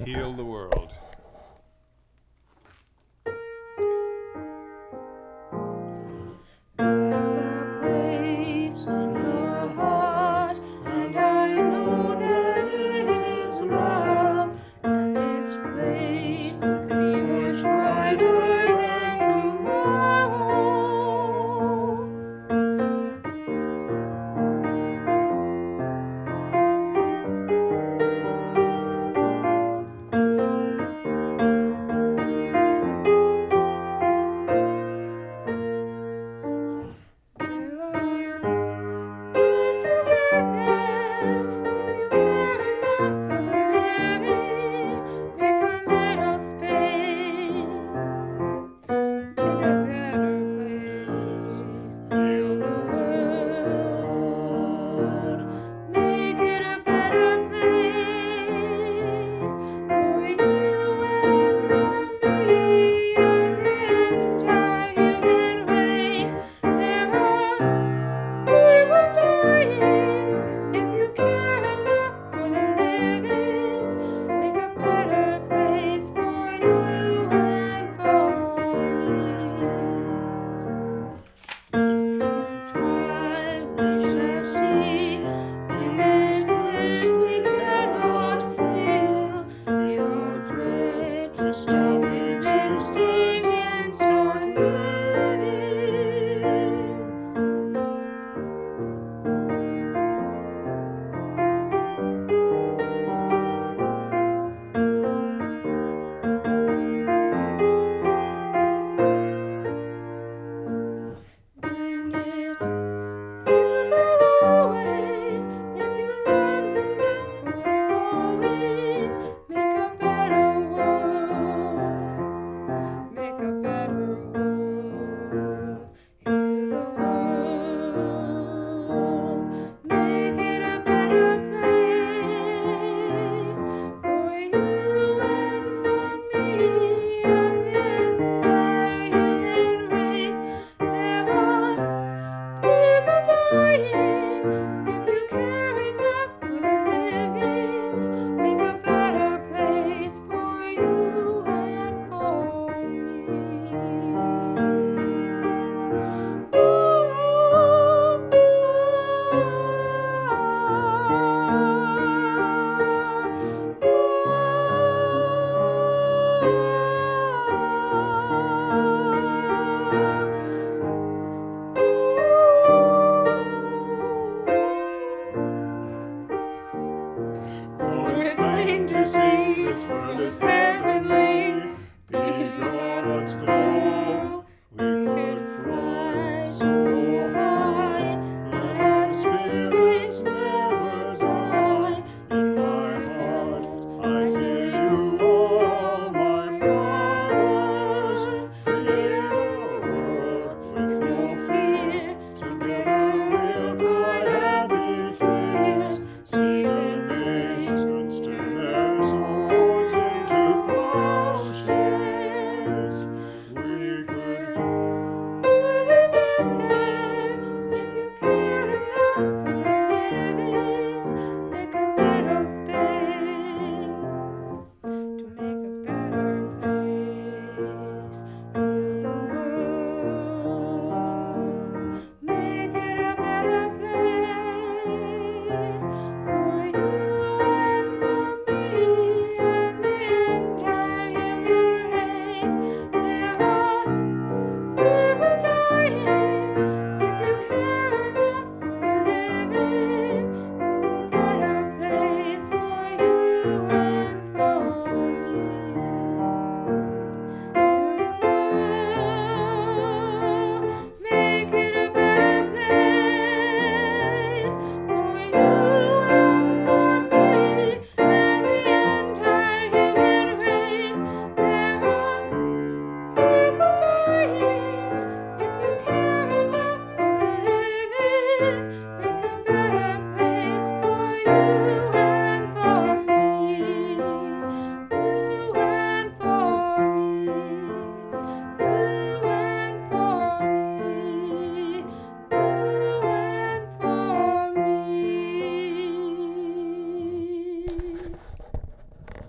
heal the world. There's a place in your heart, and I know that it is love. And this place could be much brighter than tomorrow. Stop existing and start living. When it feels that always, if your love's enough for growing, make a better world, make a better world, heal the world, make it a better place for you and for me and the entire human race. There are people dying. If you care enough for the living, make a better place for you and for It's plain to see this world is heavenly. Be gone, let's go.